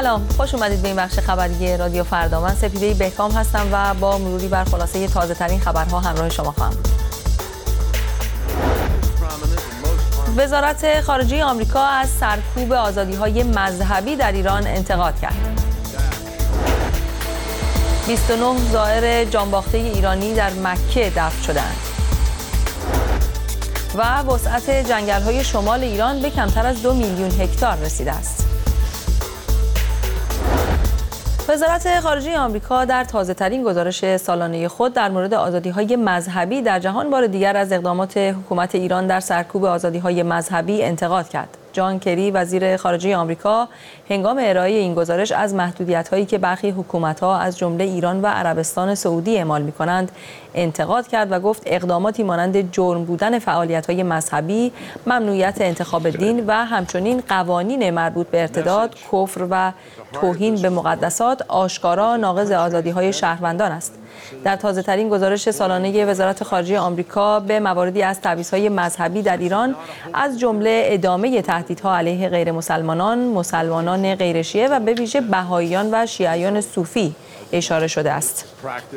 سلام، خوش اومدید به این بخش خبری رادیو فردا. من سپیده بهکام هستم و با مروری بر خلاصه تازه ترین خبرها همراه شما خواهم بود. وزارت خارجه آمریکا از سرکوب آزادی‌های مذهبی در ایران انتقاد کرد. 29 زائر جانباخته ایرانی در مکه دفن شدند. و وسعت جنگل‌های شمال ایران به کمتر از 2 میلیون هکتار رسیده است. وزارت خارجه آمریکا در تازه‌ترین گزارش سالانه خود در مورد آزادی‌های مذهبی در جهان بار دیگر از اقدامات حکومت ایران در سرکوب آزادی‌های مذهبی انتقاد کرد. جان کری وزیر خارجه آمریکا هنگام ارائه این گزارش از محدودیت‌هایی که برخی حکومت‌ها از جمله ایران و عربستان سعودی اعمال می‌کنند انتقاد کرد و گفت اقداماتی مانند جرم بودن فعالیت‌های مذهبی، ممنوعیت انتخاب دین و همچنین قوانین مربوط به ارتداد، کفر و توهین به مقدسات آشکارا ناقض آزادی‌های شهروندان است. در تازه‌ترین گزارش سالانه وزارت خارجه آمریکا به مواردی از تبعیض‌های مذهبی در ایران از جمله ادامه تهدیدها علیه غیر مسلمانان، مسلمانان غیر شیعه و به ویژه بهائیان و شیعیان صوفی اشاره شده است.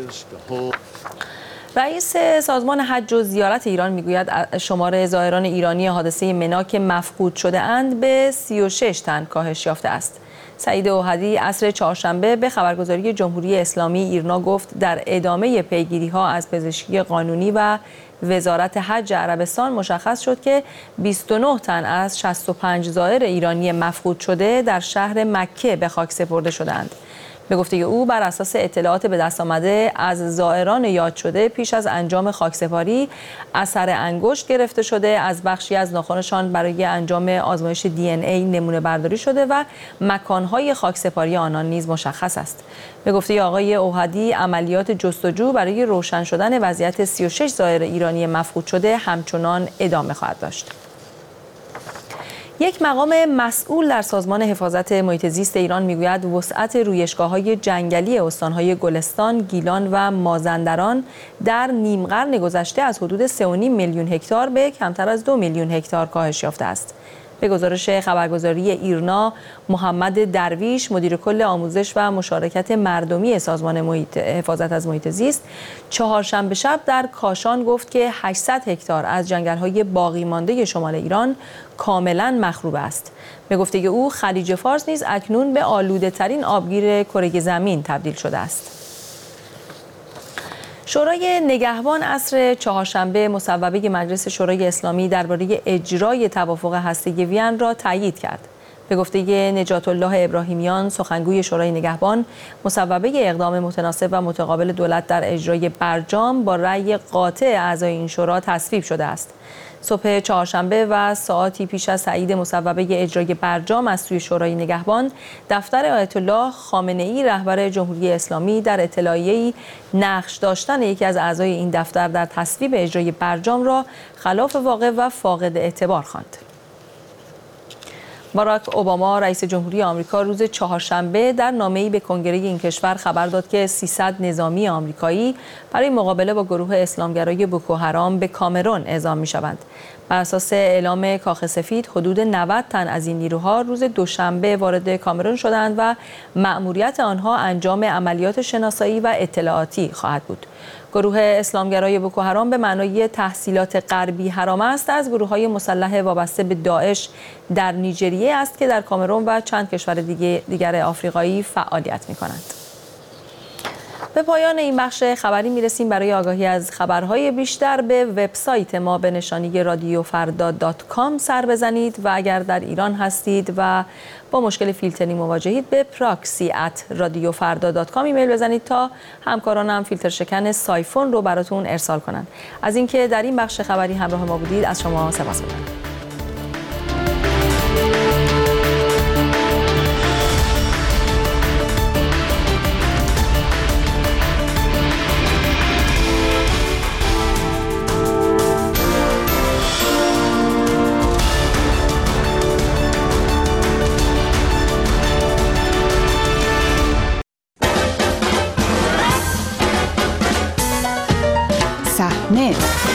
رئیس سازمان حج و زیارت ایران میگوید شمار زائران ایرانی حادثه منا که مفقود شده اند به 36 تن کاهش یافته است. سعید اوحدی عصر چهارشنبه به خبرگزاری جمهوری اسلامی ایرنا گفت در ادامه پیگیری‌ها از پزشکی قانونی و وزارت حج عربستان مشخص شد که 29 تن از 65 زائر ایرانی مفقود شده در شهر مکه به خاک سپرده شدند. به گفته او بر اساس اطلاعات به دست آمده از زائران یاد شده پیش از انجام خاکسپاری اثر انگشت گرفته شده، از بخشی از ناخنشان برای انجام آزمایش دی&ای نمونه برداری شده و مکانهای خاکسپاری آنان نیز مشخص است. به گفته آقای اوحدی عملیات جستجو برای روشن شدن وضعیت 36 زائر ایرانی مفقود شده همچنان ادامه خواهد داشت. یک مقام مسئول در سازمان حفاظت محیط زیست ایران میگوید وسعت رویشگاه‌های جنگلی استان‌های گلستان، گیلان و مازندران در نیم قرن گذشته از حدود 3.5 میلیون هکتار به کمتر از 2 میلیون هکتار کاهش یافته است. به گزارش خبرگزاری ایرنا، محمد درویش مدیر کل آموزش و مشارکت مردمی سازمان حفاظت از محیط زیست چهارشنبه شب در کاشان گفت که 800 هکتار از جنگل‌های باقی مانده شمال ایران کاملا مخروب است. به گفته او خلیج فارس نیز اکنون به آلوده‌ترین آبگیر کره زمین تبدیل شده است. شورای نگهبان عصر چهارشنبه مصوبه مجلس شورای اسلامی درباره اجرای توافق هسته‌ای وین را تایید کرد. به گفته نجات الله ابراهیمیان سخنگوی شورای نگهبان، مصوبه اقدام متناسب و متقابل دولت در اجرای برجام با رأی قاطع اعضای این شورا تصویب شده است. صبح چهارشنبه و ساعاتی پیش از تایید مصوبه اجرای برجام از سوی شورای نگهبان، دفتر آیت الله خامنه‌ای رهبر جمهوری اسلامی در اطلاعیه‌ای نقش داشتن یکی از اعضای این دفتر در تصویب اجرای برجام را خلاف واقع و فاقد اعتبار خواند. باراک اوباما رئیس جمهوری آمریکا روز چهارشنبه در نامه‌ای به کنگره این کشور خبر داد که 300 نظامی آمریکایی برای مقابله با گروه اسلامگرای بوکوحرام به کامرون اعزام می‌شوند. بر اساس اعلام کاخ سفید حدود 90 تن از این نیروها روز دوشنبه وارد کامرون شدند و مأموریت آنها انجام عملیات شناسایی و اطلاعاتی خواهد بود. گروه اسلامگرای بوکوحرام به معنای تحصیلات غربی حرام است از گروه‌های مسلح وابسته به داعش در نیجریه است که در کامرون و چند کشور دیگر آفریقایی فعالیت می‌کنند. به پایان این بخش خبری میرسیم. برای آگاهی از خبرهای بیشتر به وبسایت ما به نشانی radiofarda.com سر بزنید و اگر در ایران هستید و با مشکل فیلتری مواجهید به proxy@radiofarda.com ایمیل بزنید تا همکارانم فیلتر شکن سایفون رو براتون ارسال کنند. از اینکه در این بخش خبری همراه ما بودید از شما سپاسگزارم. صحنه،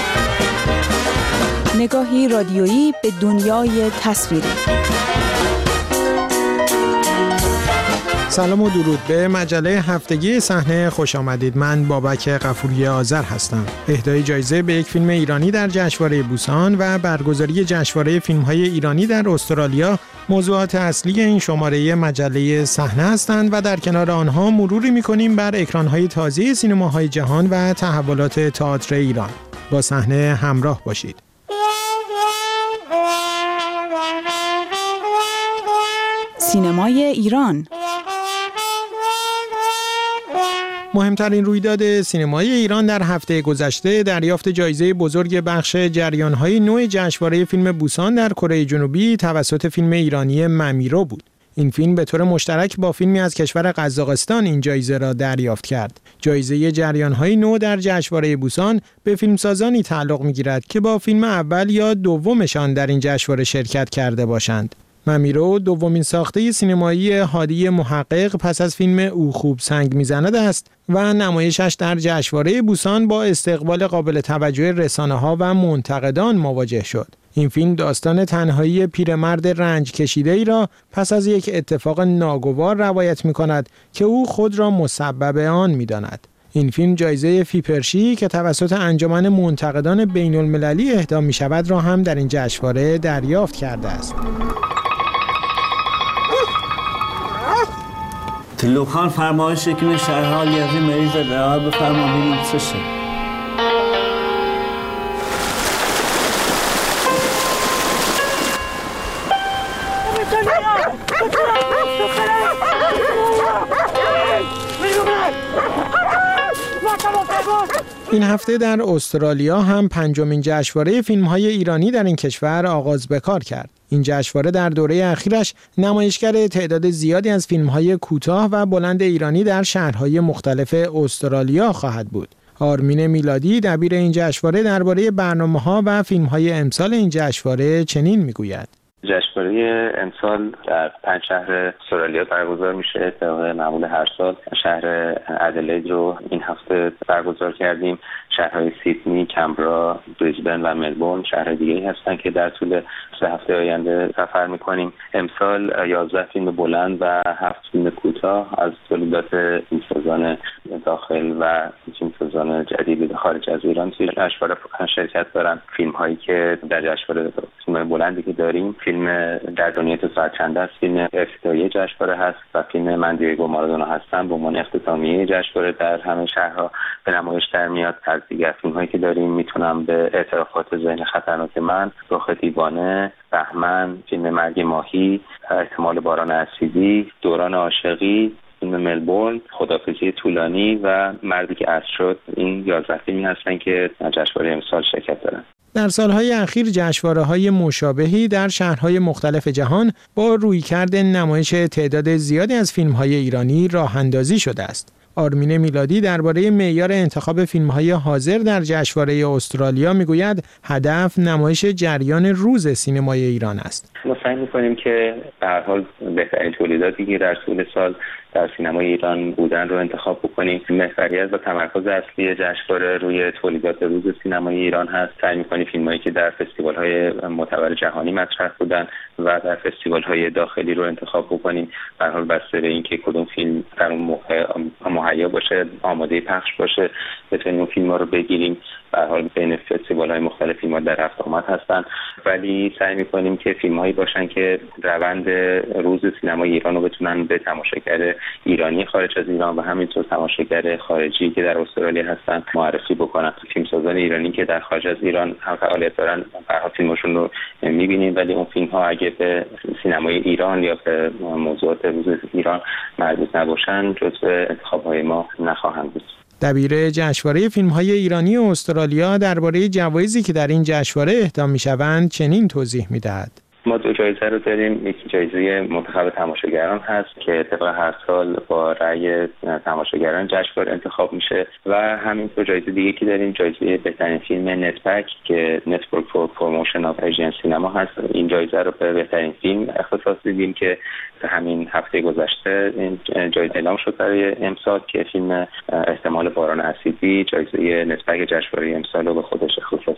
نگاهی رادیویی به دنیای تصویری. سلام و درود به مجله هفتگی صحنه خوش آمدید. من بابک غفوری آذر هستم. اهدای جایزه به یک فیلم ایرانی در جشنواره بوسان و برگزاری جشنواره فیلم‌های ایرانی در استرالیا موضوعات اصلی این شماره مجله صحنه هستند و در کنار آنها مروری می‌کنیم بر اکران‌های تازه سینماهای جهان و تحولات تئاتر ایران. با صحنه همراه باشید. سینمای ایران. مهمترین رویداد سینمایی ایران در هفته گذشته دریافت جایزه بزرگ بخش جریان‌های نو جشنواره فیلم بوسان در کره جنوبی توسط فیلم ایرانی ممیرو بود. این فیلم به طور مشترک با فیلمی از کشور قزاقستان این جایزه را دریافت کرد. جایزه جریان‌های نو در جشنواره بوسان به فیلمسازانی تعلق می‌گیرد که با فیلم اول یا دومشان در این جشنواره شرکت کرده باشند. ممیرو دومین ساخته سینمایی هادی محقق پس از فیلم او خوب سنگ میزند است و نمایشش در جشنواره بوسان با استقبال قابل توجه رسانه‌ها و منتقدان مواجه شد. این فیلم داستان تنهایی پیرمرد رنج کشیده‌ای را پس از یک اتفاق ناگوار روایت می‌کند که او خود را مسبب آن می‌داند. این فیلم جایزه فیپرشی که توسط انجمن منتقدان بین‌المللی اهدا می‌شود را هم در این جشنواره دریافت کرده است. تلوخان فرمایش که شهرها لیازی مریض دعا بفرما بینیم چه شد. این هفته در استرالیا هم پنجمین جشنواره فیلم‌های ایرانی در این کشور آغاز به کار کرد. این جشنواره در دوره اخیرش نمایشگر تعداد زیادی از فیلم‌های کوتاه و بلند ایرانی در شهرهای مختلف استرالیا خواهد بود. آرمین میلادی دبیر این جشنواره درباره برنامه‌ها و فیلم‌های امسال این جشنواره چنین می‌گوید: جشنواره امسال در 5 شهر استرالیا برگزار میشه. طبق معمول هر سال شهر ادلید رو این هفته برگزار کردیم. شهرهای سیدنی، کمبرا، بریزبن و ملبورن شهرهای دیگه‌ای هستن که در طول 3 هفته آینده سفر میکنیم. امسال 11 فیلم بلند و 7 فیلم کوتاه از تولیدات فیلمسازان داخل و فیلمسازان جدید خارج از ایران توی جشنواره شرکت دارن. فیلم‌هایی که در جشنواره فیلم بلندی که داریم، فیلم در دنیای تو ساعت چند است، فیلم افتتاحیه جشنواره هست و فیلم من دیگو مارادونا هستم به عنوان اختتامیه جشنواره در همه شهرها به نمایش در میاد. از دیگر فیلم‌هایی که داریم میتونم به اعترافات ذهن خطرناک من، رخ دیوانه، بهمن، فیلم مرگ ماهی، احتمال باران اسیدی، دوران عاشقی، فیلم ملبورن، خدافظی طولانی و مردی که اسب شد، این 11 فیلمی هستن که در جشنواره امسال شرکت دارن. در سالهای اخیر جشنواره‌های مشابهی در شهرهای مختلف جهان با رویکرد نمایش تعداد زیادی از فیلم‌های ایرانی راه‌اندازی شده است. آرمین میلادی درباره معیار انتخاب فیلم‌های حاضر در جشنواره استرالیا میگوید هدف نمایش جریان روز سینمای ایران است. ما سعی می‌کنیم که به هر حال بهترین تولیداتی که در طول سال در سینمای ایران بودن رو انتخاب بکنیم. محوریت و تمرکز اصلی جشنواره روی تولیدات روز سینمای ایران هست. سعی می‌کنیم فیلمایی که در فستیوال‌های معتبر جهانی مطرح بودن و در فستیوال‌های داخلی رو انتخاب بکنیم. به هر حال بسته به اینکه کدوم فیلم در اون موقع مهیا باشه، آماده پخش باشه، بتونیم اون فیلم‌ها رو بگیریم. به هر حال بین فستیوال‌های مختلف فیلم‌ها در رفت آمد هستن، ولی سعی می‌کنیم که فیلم‌هایی باشن که روند روز سینمای ایران رو بتونن به تماشاگر ایرانی خارج از ایران و همینطور تماشاگر خارجی که در استرالیا هستن معرفی بکنن. فیلمسازان ایرانی که در خارج از ایران هم فعالیت دارن، به هر حال فیلمشون رو می‌بینیم، ولی اون فیلم‌ها اگه به سینمای ایران یا به موضوعات روز ایران مربوط نباشن، جزو انتخاب‌های ما نخواهند بود. دبیر جشنواره فیلم‌های ایرانی استرالیا درباره جوایزی که در این جشنواره اهدا می‌شوند چنین توضیح می‌دهد: ما 2 جایزه رو داریم. یکی جایزه منتخب تماشاگران هست که طبق هر سال با رأی تماشاگران جشنواره انتخاب میشه و همینطور جایزه دیگه که داریم، جایزه بهترین فیلم نتپک که نتورک فور پروموشن آف ایژین سینما هست. این جایزه رو به بهترین فیلم اختصاص دیدیم که همین هفته گذشته این جایزه اعلام شد برای امسال که فیلم احتمال باران اسیدی جایزه نتپک جشنواره امسال رو به خودش اختصاص داد.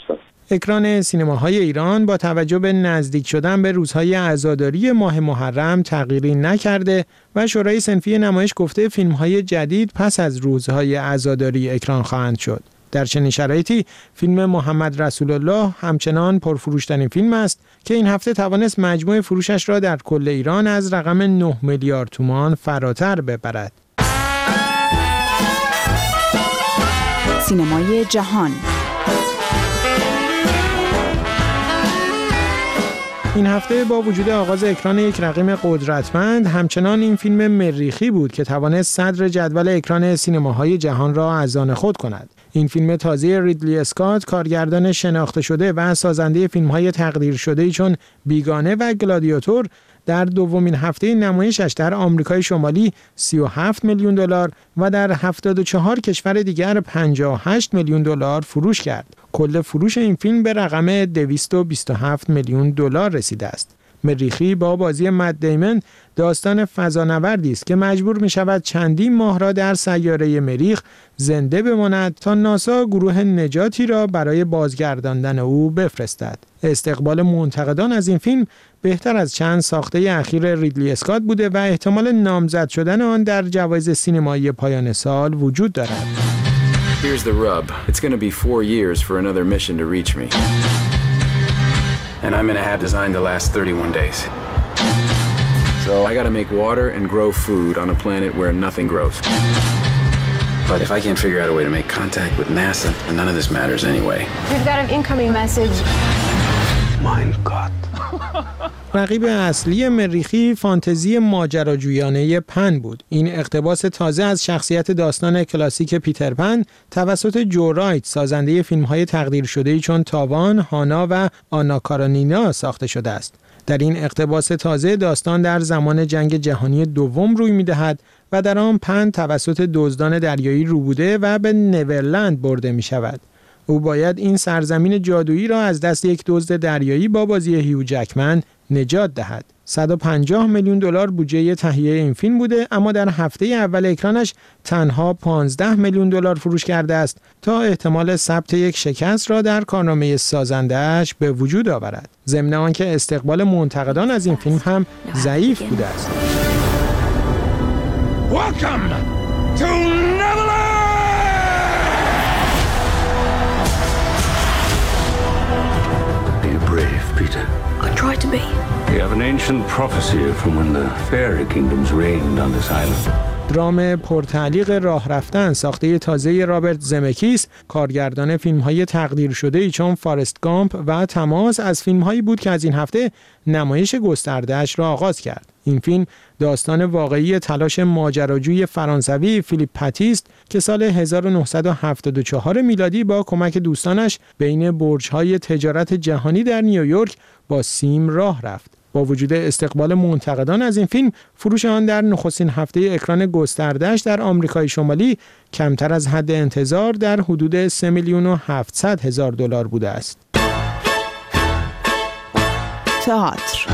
اکران سینماهای ایران با توجه به نزدیک شدن به روزهای عزاداری ماه محرم تغییری نکرده و شورای صنفی نمایش گفته فیلم‌های جدید پس از روزهای عزاداری اکران خواهند شد. در چنین شرایطی فیلم محمد رسول الله همچنان پرفروش‌ترین فیلم است که این هفته توانست مجموع فروشش را در کل ایران از رقم 9 میلیارد تومان فراتر ببرد. سینمای جهان. این هفته با وجود آغاز اکران یک رقیب قدرتمند، همچنان این فیلم مریخی بود که توانست صدر جدول اکران سینماهای جهان را از آن خود کند. این فیلم تازه ریدلی اسکات، کارگردان شناخته شده و سازنده فیلم‌های تقدیر شده‌ای چون بیگانه و گلادیاتور، در دومین هفته نمایشش در آمریکای شمالی 37 میلیون دلار و در 74 کشور دیگر 58 میلیون دلار فروش کرد. کل فروش این فیلم به رقم 227 میلیون دلار رسیده است. مریخی با بازی مت دیمن داستان فضانوردی است که مجبور می شود چندین ماه را در سیاره مریخ زنده بماند تا ناسا گروه نجاتی را برای بازگرداندن او بفرستد. استقبال منتقدان از این فیلم بهتر از چند ساخته اخیر ریدلی اسکات بوده و احتمال نامزد شدن آن در جوایز سینمایی پایان سال وجود دارد. Here's the rub. It's going to be 4 years for another mission to reach me. And I'm going to have designed to last 31 days. So I got to make water and grow food on a planet where nothing grows. But if I can't figure out a way to make contact with NASA, then none of this matters anyway. We've got an incoming message. Mein Gott. رقیب اصلی مریخی فانتزی ماجراجویانه پن بود. این اقتباس تازه از شخصیت داستان کلاسیک پیتر پن توسط جو رایت، سازنده فیلم‌های تقدیر شده‌ای چون تاوان، هانا و آنا کارانینا ساخته شده است. در این اقتباس تازه داستان در زمان جنگ جهانی دوم روی می‌دهد و در آن پن توسط دزدان دریایی روبوده و به نیورلند برده می‌شود. او باید این سرزمین جادویی را از دست یک دزد دریایی با بازی هیو جکمن نجات دهد. 150 میلیون دلار بودجه تهیه این فیلم بوده، اما در هفته اول اکرانش تنها 15 میلیون دلار فروش کرده است تا احتمال ثبت یک شکست را در کارنامه سازنده‌اش به وجود آورد. ضمن آنکه استقبال منتقدان از این فیلم هم ضعیف بوده است. Welcome to Neverland! Are you brave, Peter? I try to be. We have an ancient prophecy from when the fairy kingdoms reigned on this island. درام پرتعلیق راه رفتن ساخته تازه رابرت زمکیس، کارگردان فیلم‌های تقدیر شده‌ای چون فارست گامپ و تماس، از فیلم‌هایی بود که از این هفته نمایش گسترده‌اش را آغاز کرد. این فیلم داستان واقعی تلاش ماجراجوی فرانسوی فیلیپ پاتیست که سال 1974 میلادی با کمک دوستانش بین برج‌های تجارت جهانی در نیویورک با سیم راه رفت. با وجود استقبال منتقدان از این فیلم، فروش آن در نخستین هفته اکران گسترده‌اش در آمریکای شمالی کمتر از حد انتظار در حدود 3,700,000 دلار بوده است. تئاتر.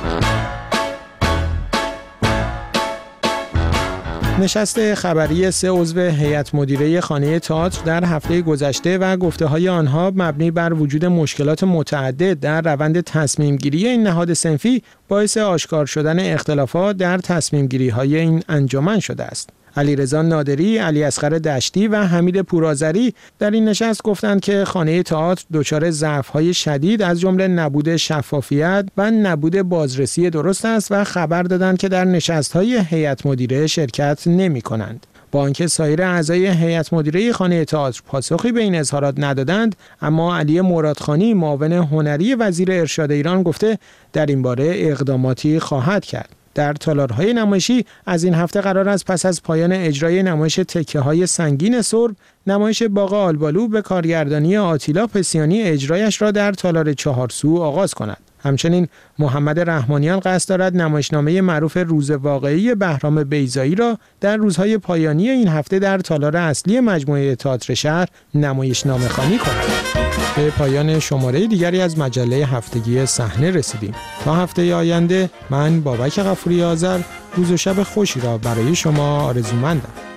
نشست خبری 3 عضو هیئت مدیره خانه تئاتر در هفته گذشته و گفته‌های آنها مبنی بر وجود مشکلات متعدد در روند تصمیم‌گیری این نهاد صنفی باعث آشکار شدن اختلافات در تصمیم‌گیری‌های این انجمن شده است. علیرضا نادری، علیاصغر دشتی و حمید پورآذری در این نشست گفتند که خانه تئاتر دچار ضعف‌های شدید از جمله نبود شفافیت و نبود بازرسی درست است و خبر دادند که در نشست‌های هیئت مدیره شرکت نمی‌کنند. با آنکه سایر اعضای هیئت مدیره خانه تئاتر پاسخی به این اظهارات ندادند، اما علی مرادخانی، معاون هنری وزیر ارشاد ایران، گفته در این باره اقداماتی خواهد کرد. در تالارهای نمایشی از این هفته قرار است پس از پایان اجرای نمایش تکه‌های سنگین سرب، نمایش باغ آلبالو به کارگردانی آتیلا پسیانی اجرایش را در تالار چهارسو آغاز کند. همچنین محمد رحمانیان قصد دارد نمایشنامه معروف روز واقعی بهرام بیضایی را در روزهای پایانی این هفته در تالار اصلی مجموعه تئاتر شهر نمایشنامه‌خوانی کند. به پایان شماره دیگری از مجله هفتگی صحنه رسیدیم. تا هفته آینده من بابک غفوری آذر روز و شب خوشی را برای شما آرزومندم.